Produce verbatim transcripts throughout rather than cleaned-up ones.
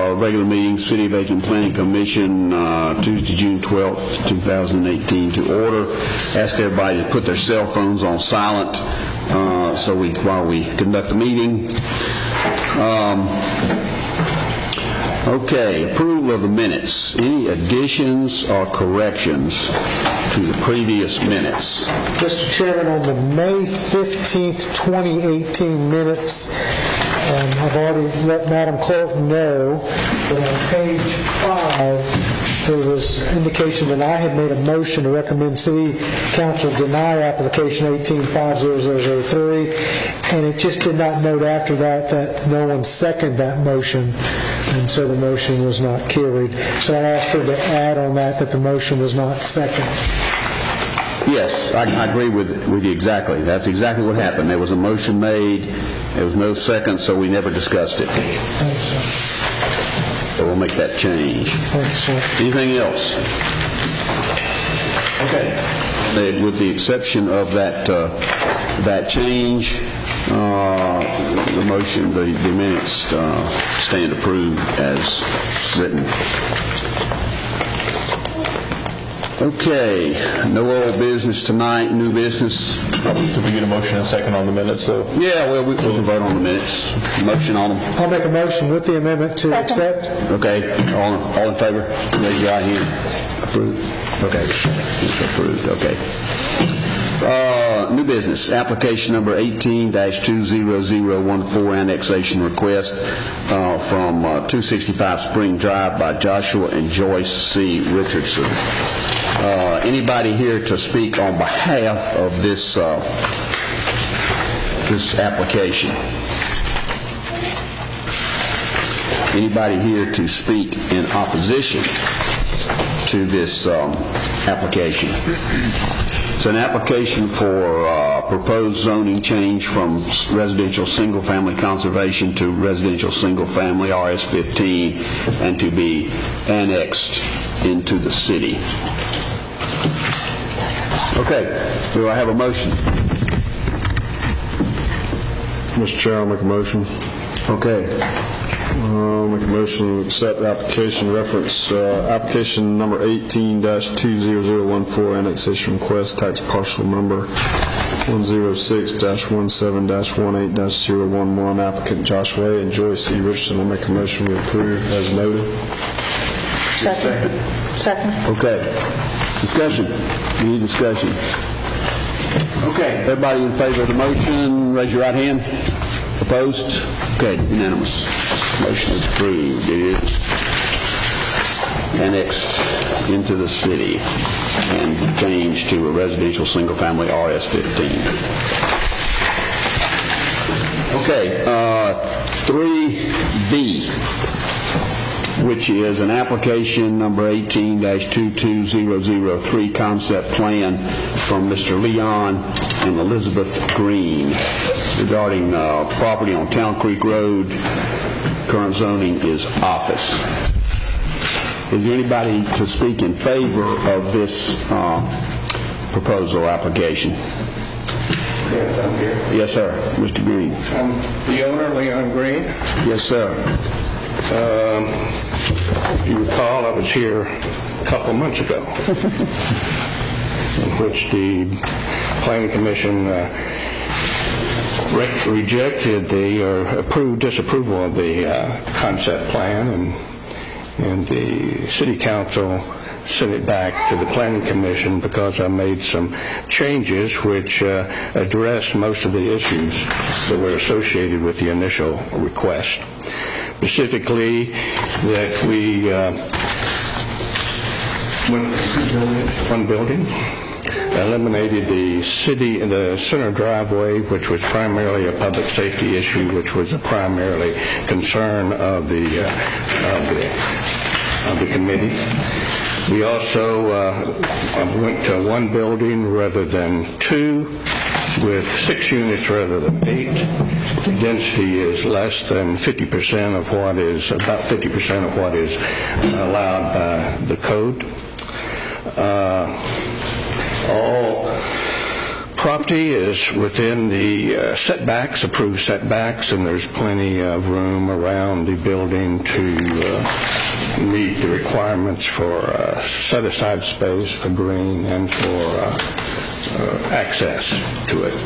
uh, regular meeting, City of Aiken Planning Commission, uh, Tuesday, June twelfth, two thousand eighteen, to order. Ask everybody to put their cell phones on silent uh, so we while we conduct the meeting. Um, okay, approval of the minutes. Any additions or corrections to the previous minutes? Mister Chairman, on the May fifteenth, twenty eighteen minutes, um, I've already let Madam Clerk know that on page five there was indication that I had made a motion to recommend City Council deny application eighteen five zero zero zero three, and it just did not note after that that no one seconded that motion, and so the motion was not carried. So I asked her to add on that that the motion was not seconded. Yes, I, I agree with with you exactly. That's exactly what happened. There was a motion made, there was no second, so we never discussed it. Thanks, sir. So we'll make that change. Thanks, sir. Anything else? Okay. The, with the exception of that uh, that change, uh, the motion, the, the minutes uh, stand approved as written. Okay, no old business tonight, new business. Did we get a motion and a second on the minutes, though? Yeah, well, we, we can vote on the minutes. Motion on them. I'll make a motion with the amendment to accept. Okay, all, all in favor? Raise your right hand. Approved? Okay, it's approved, okay. Uh, new business, application number eighteen dash two zero zero one four, annexation request uh, from uh, two sixty-five Spring Drive by Joshua and Joyce C. Richardson. Uh, anybody here to speak on behalf of this uh, this application? Anybody here to speak in opposition to this um, application? It's an application for uh, proposed zoning change from residential single-family conservation to residential single-family R S fifteen, and to be annexed into the city. Okay, do I have a motion? Mister Chair, I'll make a motion. Okay. I'll make a motion to accept application reference, uh, application number eighteen dash two zero zero one four, annexation request, tax parcel number one zero six dash one seven dash one eight dash zero one one, applicant Joshua and Joyce C. Richardson. I'll make a motion to approve as noted. Second. Second. Okay. Discussion. Any discussion? Okay. Everybody in favor of the motion, raise your right hand. Opposed? Okay, unanimous. Motion is approved. It is annexed into the city and changed to a residential single-family R S fifteen. Okay, uh, three B, which is an application number eighteen dash two two zero zero three, concept plan from Mister Leon and Elizabeth Green regarding uh, property on Town Creek Road. Current zoning is office. Is there anybody to speak in favor of this uh, proposal application? Yes, I'm here. Yes, sir. Mister Green. I'm the owner, Leon Green. Yes, sir. Um, if you recall, I was here a couple of months ago, in which the Planning Commission uh, re- rejected the or approved disapproval of the uh, concept plan, and and the City Council sent it back to the Planning Commission because I made some changes which uh, addressed most of the issues that were associated with the initial request. Specifically, that we uh, went one building, eliminated the city in the center driveway, which was primarily a public safety issue, which was a primarily concern of the uh, of the of the committee. We also uh, went to one building rather than two, with six units rather than eight. The density is less than fifty percent of what is, about fifty percent of what is allowed by the code. Uh, all property is within the uh, setbacks, approved setbacks, and there's plenty of room around the building to uh, meet the requirements for uh, set-aside space for green and for uh, uh, access to it.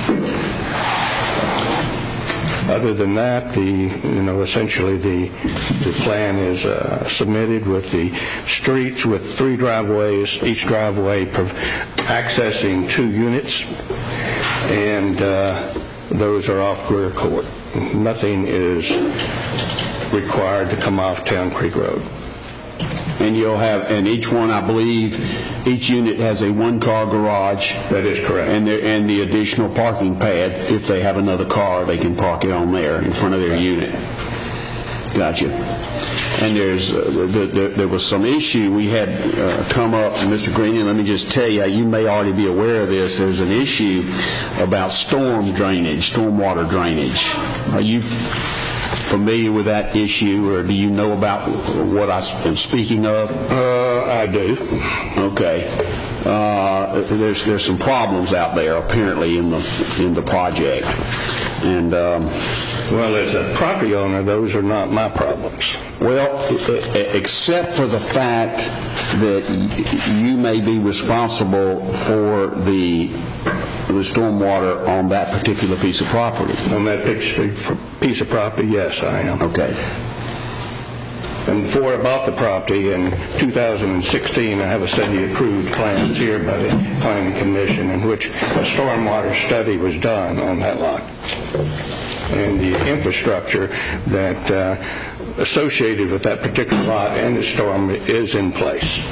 Other than that, the you know essentially the the plan is uh, submitted with the streets with three driveways, each driveway prov- accessing two units, and uh, those are off Greer Court. Nothing is required to come off Town Creek Road. And you'll have, and each one, I believe, each unit has a one-car garage. That is correct. And the, and the additional parking pad, if they have another car, they can park it on there in front of their unit. Gotcha. And there's, uh, the, the, there was some issue we had uh, come up, and Mister Green, let me just tell you, you may already be aware of this, there's an issue about storm drainage, stormwater drainage. Are you familiar with that issue, or do you know about what I am speaking of? Uh, I do. Okay. Uh, there's there's some problems out there apparently in the in the project, and um, well, as a property owner, those are not my problems. Well, except for the fact that you may be responsible for the the stormwater on that particular piece of property. On that piece of property, yes, I am. Okay. And before I bought the property in two thousand sixteen, I have a city-approved plans here by the Planning Commission in which a stormwater study was done on that lot. And the infrastructure that uh, associated with that particular lot and the storm is in place.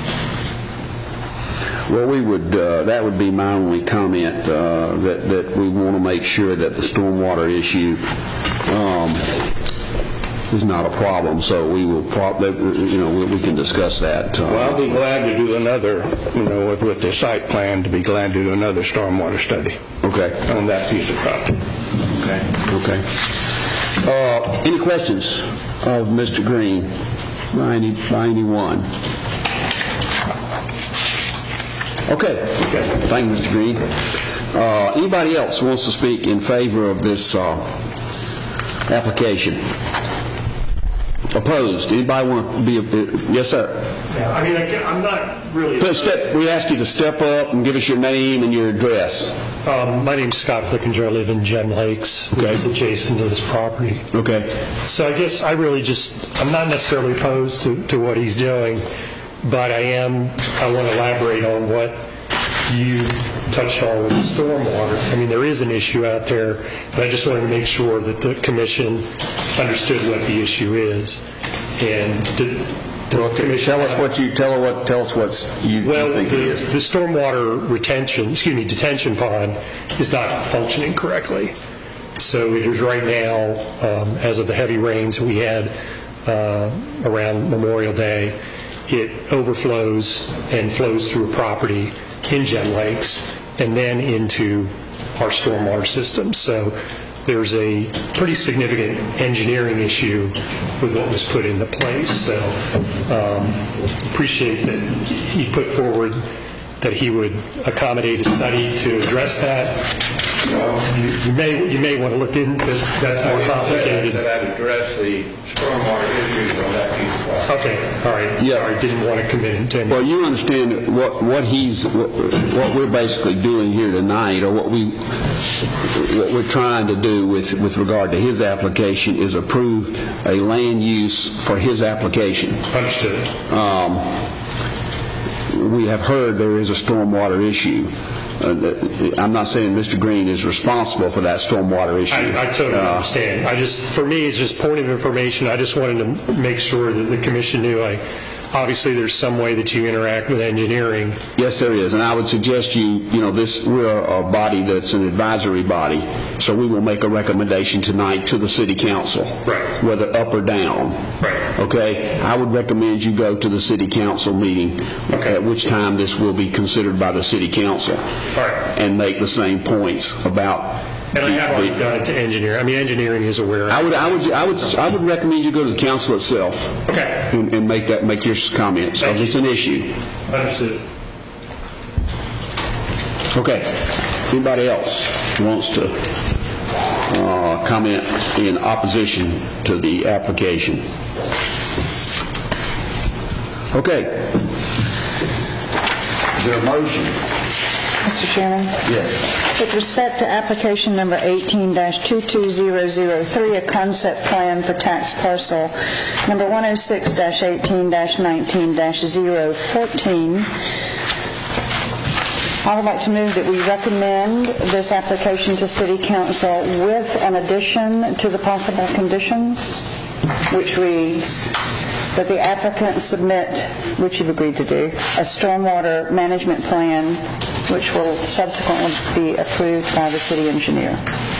Well, we would, uh, that would be my only comment, uh, that, that we want to make sure that the stormwater issue um, is not a problem, so we will, pro- you know, we, we can discuss that. Uh, well, I'll be glad to do another, you know, with, with the site plan, to be glad to do another stormwater study. Okay. On that piece of property. Okay. Okay. Uh, any questions of Mister Green by, any, by anyone? Okay. Okay. Thank you, Mister Green. Uh, anybody else wants to speak in favor of this uh, application? Opposed? Anybody want to be? A, yes, sir. Yeah, I mean, I, I'm not really. Please step, we ask you to step up and give us your name and your address. Um, my name's Scott Flickinger. I live in Gem Lakes, which okay. is adjacent to this property. Okay. So I guess I really just, I'm not necessarily opposed to, to what he's doing, but I am, I want to elaborate on what you touched on with the stormwater. I mean, there is an issue out there, but I just wanted to make sure that the commission understood what the issue is. And did, well, tell us what you tell her what tell us what you, well, you think the, it is. The stormwater retention, excuse me, detention pond is not functioning correctly. So it is right now, um, as of the heavy rains we had uh, around Memorial Day, it overflows and flows through a property in Gem Lakes and then into our stormwater system. So there's a pretty significant engineering issue with what was put into place. So um, appreciate that he put forward that he would accommodate a study to address that. Um, you, you may you may want to look into that's more complicated. That address the stormwater issues on that piece of property. Okay, all right. Yeah. Sorry, didn't want to commit into any. Well, you understand what what he's what, what we're basically doing here tonight, or what we what we're trying to do with with regard to his application is approve a land use for his application. Understood. Um, we have heard there is a stormwater issue. Uh, I'm not saying Mister Green is responsible for that stormwater issue. I, I totally uh, understand. I just, for me, it's just point of information. I just wanted to make sure that the commission knew. I, obviously, there's some way that you interact with engineering. Yes, there is, and I would suggest you, you know, this we're a body that's an advisory body, so we will make a recommendation tonight to the city council, right? Whether up or down, right? Okay. I would recommend you go to the city council meeting, okay. At which time this will be considered by the city council, right? And make the same points about. And I have already done it to engineer. I mean, engineering is aware. I would, I would, I would, I would recommend you go to the council itself. Okay. And, and make that, make your comments, because it's an issue. Understood. Okay. Anybody else wants to uh, comment in opposition to the application? Okay. Is there a motion? Mister Chairman? Yes. With respect to application number eighteen dash two two zero zero three, a concept plan for tax parcel number one oh six dash eighteen dash nineteen dash zero fourteen, I would like to move that we recommend this application to City Council with an addition to the possible conditions, which reads that the applicant submit, which you've agreed to do, a stormwater management plan which will subsequently be approved by the city engineer.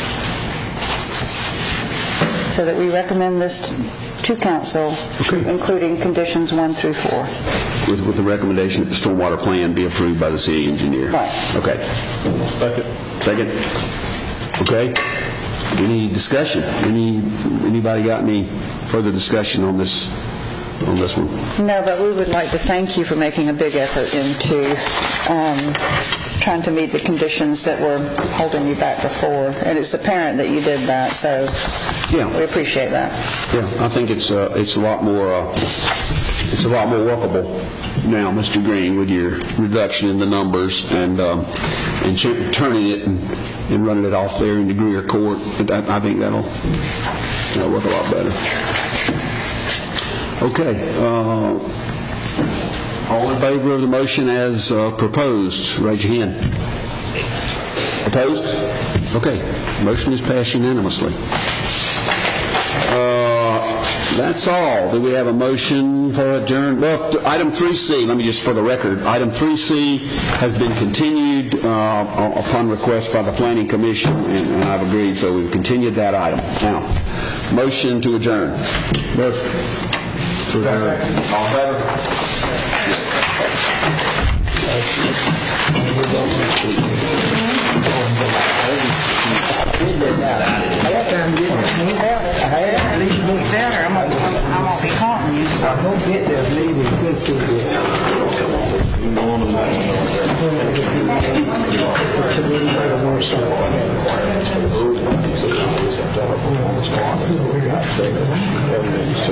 So that we recommend this to council, Okay. including conditions one through four. With, with the recommendation that the stormwater plan be approved by the city engineer? Right. Okay. Second. Second. Okay. Any discussion? Any, anybody got any further discussion on this, on this one? No, but we would like to thank you for making a big effort into um, trying to meet the conditions that were holding you back before. And it's apparent that you did that, so Yeah. we appreciate that. Yeah, I think it's, uh, it's a lot more, uh, it's a lot more workable now, Mister Green, with your reduction in the numbers and, um, and ch- turning it and, and running it off there in the Greer Court. I, I think that'll, that'll work a lot better. Okay, uh, all in favor of the motion as uh, proposed, raise your hand. Opposed? Okay, motion is passed unanimously. Uh, that's all. Do we have a motion for adjourn? Well, item three C, let me just, for the record, item three C has been continued uh, upon request by the Planning Commission, and, and I've agreed, so we've continued that item. Now, motion to adjourn. Motion. All in favor?